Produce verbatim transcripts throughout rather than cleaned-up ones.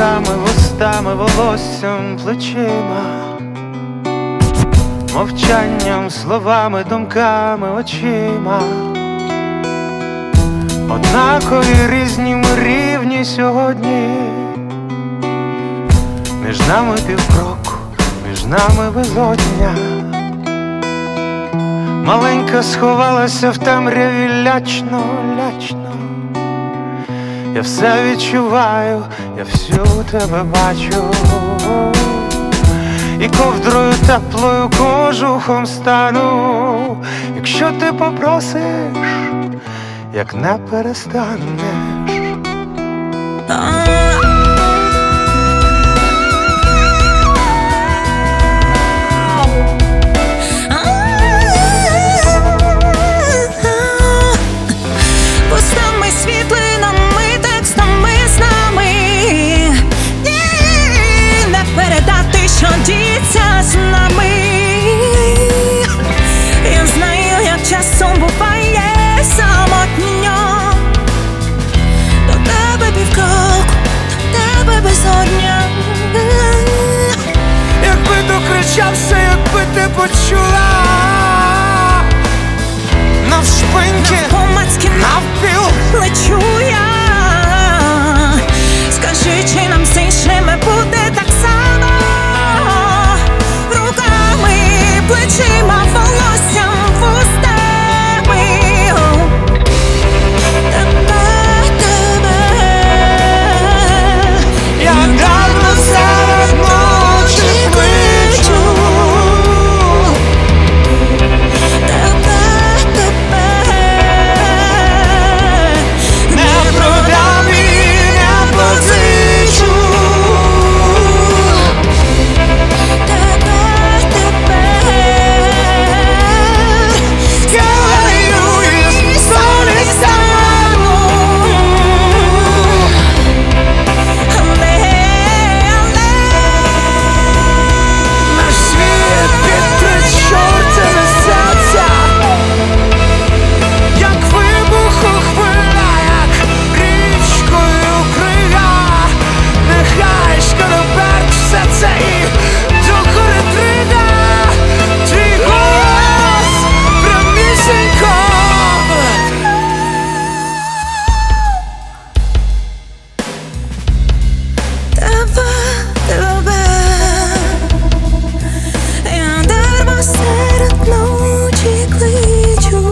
руками, вустами, волоссям, плечима, мовчанням, словами, думками, очима. Однакові різні ми рівні сьогодні. Між нами півкроку, між нами безодня. Маленька сховалася в темряві лячно, лячно. Я все відчуваю, я всю тебе бачу. І ковдрою теплою кожухом стану, якщо ти попросиш, як не перестанеш. Пустами, світлинами, текстами з нами. Ні, не передати, що діється з нами. Я знаю, як часом буває самотньо. До тебе півкроку, до тебе безодня. Якби докричався, якби ти почула, навшпиньки, Навпомацьки навпіл лечу я. Скажи, чи нам з іншими буде так само? Руками, плечима, волоссям, вустами. Тебе, тебе. я дармо серед ночі кличу. Тебе, тебе. Не продам і не позичу. Тебе, тебе. Скелею із солі стану. Але, але. Наш світ під три чортові серця, як вибуху хвиля, як річкою крига. Нехай шкараберт все це і докори трига. Твій голос прямісінько. Тебе, тебе. Я дарма серед ночі кличу.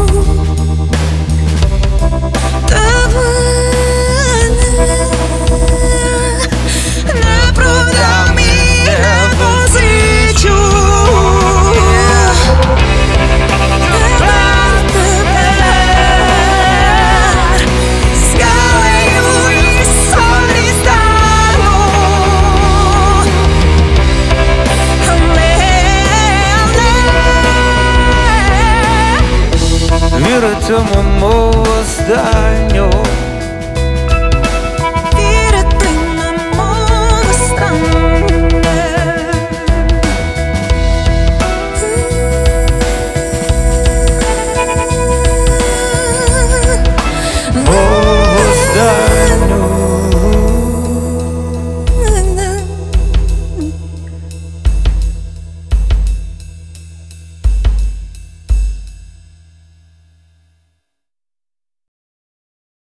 Тебе не продам і не позичу. Тепер, тепер скалею із солі стану. Але, але. Віритиму, мов останню.